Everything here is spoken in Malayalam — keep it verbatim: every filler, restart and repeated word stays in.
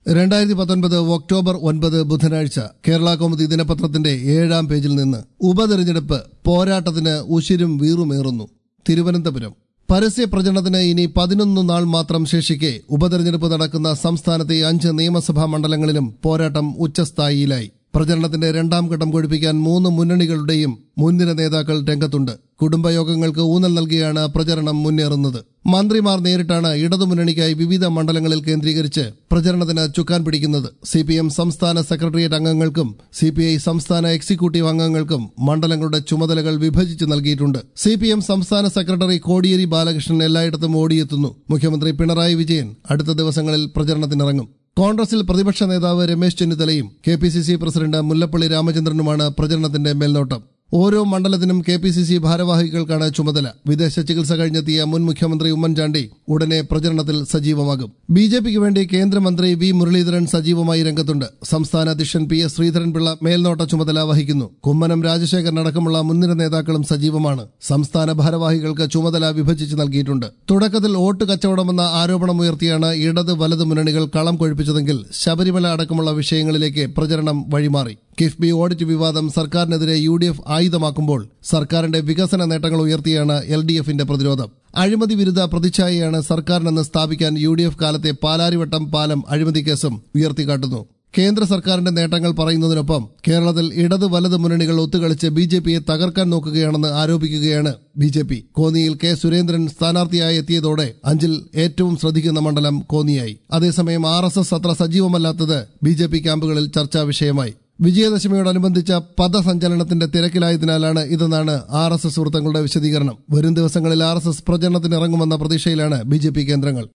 രണ്ടായിരത്തി പത്തൊൻപത് ഒക്ടോബർ ഒൻപത് ബുധനാഴ്ച കേരള കൗമുദി ദിനപത്രത്തിന്റെ ഏഴാം പേജിൽ നിന്ന് ഉപതെരഞ്ഞെടുപ്പ് പോരാട്ടത്തിന് ഉശിരും വീറുമേറുന്നു. തിരുവനന്തപുരം പരസ്യ പ്രചരണത്തിന് ഇനി പതിനൊന്ന് നാൾ മാത്രം ശേഷിക്കെ ഉപതെരഞ്ഞെടുപ്പ് നടക്കുന്ന സംസ്ഥാനത്തെ അഞ്ച് നിയമസഭാ മണ്ഡലങ്ങളിലും പോരാട്ടം ഉച്ചസ്ഥായിയിലായി. പ്രചരണത്തിന്റെ രണ്ടാം ഘട്ടം കൊഴുപ്പിക്കാൻ മൂന്ന് മുന്നണികളുടെയും മുൻനിര നേതാക്കൾ രംഗത്തുണ്ട്. കുടുംബയോഗങ്ങൾക്ക് ഊന്നൽ നൽകിയാണ് പ്രചരണം മുന്നേറുന്നത്. മന്ത്രിമാർ നേരിട്ടാണ് ഇടതുമുന്നണിക്കായി വിവിധ മണ്ഡലങ്ങളിൽ കേന്ദ്രീകരിച്ച് പ്രചരണത്തിന് ചുക്കാൻ പിടിക്കുന്നത്. സിപിഎം സംസ്ഥാന സെക്രട്ടേറിയറ്റ് അംഗങ്ങൾക്കും സിപിഐ സംസ്ഥാന എക്സിക്യൂട്ടീവ് അംഗങ്ങൾക്കും മണ്ഡലങ്ങളുടെ ചുമതലകൾ വിഭജിച്ച് നൽകിയിട്ടുണ്ട്. സിപിഎം സംസ്ഥാന സെക്രട്ടറി കോടിയേരി ബാലകൃഷ്ണൻ എല്ലായിടത്തും ഓടിയെത്തുന്നു. മുഖ്യമന്ത്രി പിണറായി വിജയൻ അടുത്ത ദിവസങ്ങളിൽ പ്രചരണത്തിനിറങ്ങും. കോൺഗ്രസിൽ പ്രതിപക്ഷ നേതാവ് രമേശ് ചെന്നിത്തലയും K P C C president Mullappally രാമചന്ദ്രനുമാണ് പ്രചരണത്തിന്റെ മേൽനോട്ടം. ഓരോ മണ്ഡലത്തിനും കെ പി സി സി ഭാരവാഹികൾക്കാണ് ചുമതല. വിദേശ ചികിത്സ കഴിഞ്ഞെത്തിയ മുൻ മുഖ്യമന്ത്രി ഉമ്മൻചാണ്ടി ഉടനെ പ്രചരണത്തിൽ സജീവമാകും. ബി ജെ പിക്ക് വേണ്ടി കേന്ദ്രമന്ത്രി വി മുരളീധരൻ സജീവമായി രംഗത്തുണ്ട്. സംസ്ഥാന അധ്യക്ഷൻ പി എസ് ശ്രീധരൻപിള്ള മേൽനോട്ട ചുമതല വഹിക്കുന്നു. കുമ്മനം രാജശേഖരൻ അടക്കമുള്ള മുൻനിര നേതാക്കളും സജീവമാണ്. സംസ്ഥാന ഭാരവാഹികൾക്ക് ചുമതല വിഭജിച്ച് നൽകിയിട്ടുണ്ട്. തുടക്കത്തിൽ വോട്ട് കച്ചവടമെന്ന ആരോപണമുയർത്തിയാണ് ഇടത് വലത് മുന്നണികൾ കളം കൊഴുപ്പിച്ചതെങ്കിൽ ശബരിമല അടക്കമുള്ള വിഷയങ്ങളിലേക്ക് പ്രചരണം വഴിമാറി. കിഫ്ബി ഓഡിറ്റ് വിവാദം സർക്കാരിനെതിരെ യു ഡി എഫ് ആയുധമാക്കുമ്പോൾ സർക്കാരിന്റെ വികസന നേട്ടങ്ങൾ ഉയർത്തിയാണ് എൽ ഡി എഫിന്റെ പ്രതിരോധം. അഴിമതി വിരുദ്ധ പ്രതിച്ഛായയാണ് സർക്കാരിനെന്ന് സ്ഥാപിക്കാൻ യു ഡി എഫ് കാലത്തെ പാലാരിവട്ടം പാലം അഴിമതി കേസും ഉയർത്തിക്കാട്ടുന്നു. കേന്ദ്ര സർക്കാരിന്റെ നേട്ടങ്ങൾ പറയുന്നതിനൊപ്പം കേരളത്തിൽ ഇടത് വലത് മുന്നണികൾ ഒത്തുകളിച്ച് ബി ജെ പിയെ തകർക്കാൻ നോക്കുകയാണെന്ന് ആരോപിക്കുകയാണ് ബി ജെ പി. കോന്നിയിൽ കെ സുരേന്ദ്രൻ സ്ഥാനാർത്ഥിയായി എത്തിയതോടെ അഞ്ചിൽ ഏറ്റവും ശ്രദ്ധിക്കുന്ന മണ്ഡലം കോന്നിയായി. അതേസമയം ആർ എസ് എസ് അത്ര സജീവമല്ലാത്തത് ബി ജെ പി ക്യാമ്പുകളിൽ ചർച്ചാ വിഷയമായി. വിജയദശമിയോടനുബന്ധിച്ച പദസഞ്ചലനത്തിന്റെ തിരക്കിലായതിനാലാണ് ഇതെന്നാണ് ആർ എസ് എസ് വൃത്തങ്ങളുടെ വിശദീകരണം. വരും ദിവസങ്ങളിൽ ആർ എസ് എസ് പ്രചരണത്തിനിറങ്ങുമെന്ന പ്രതീക്ഷയിലാണ് ബി ജെ പി കേന്ദ്രങ്ങൾ.